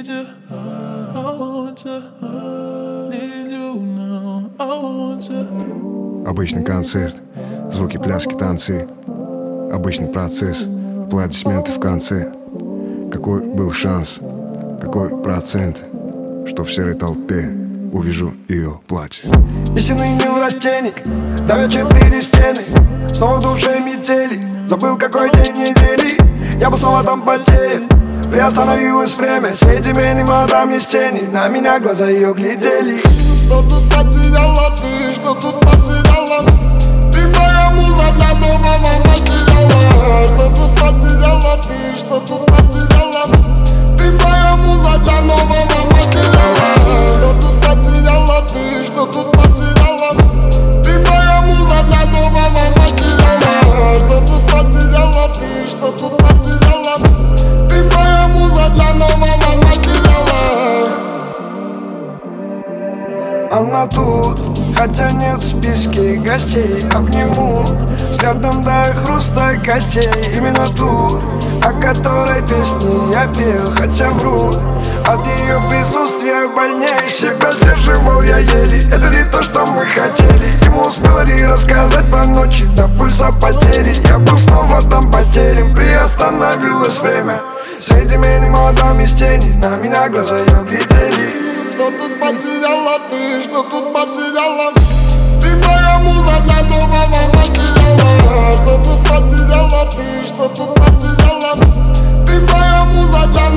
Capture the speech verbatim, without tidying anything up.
need you, I want you, need you now, I want you. Обычный концерт, звуки, пляски, танцы. Обычный процесс, аплодисменты в конце. Какой был шанс, какой процент, что в серой толпе увижу ее платье. Истинный неврастенник, давят четыре стены. Снова в душе метели, забыл какой день недели. Я был снова там потерян, приостановилось время. Среди меня мадам есть тени, на меня глаза ее глядели. Что тут потеряла ты, что тут потеряла? Ты моя муза для нового материала. Что тут потеряла ты, что тут потеряла? Ты моя муза для нового материала. Что тут потеряла ты, что тут потеряла? Ты моя муза для нового материала. Что тут потеряла ты, что тут потеряла? Ты моя муза для нового материала. Она тут, хотя нет в списке гостей. Обниму взглядом до хруста костей. Именно ту, о которой песни я пел, хотя вру. От ее присутствия больнее, себя сдерживал я еле. Это ли то, что мы хотели? Ему успела ли рассказать про ночи до пульса потери? Я был снова там потерян, приостановилось время. Среди меня мадам из тени, на меня глаза ее глядели. Что тут потеряла ты, что тут потеряла? Ты моя муза для нового материала. Что тут потеряла ты, что тут потеряла? Ты моя муза для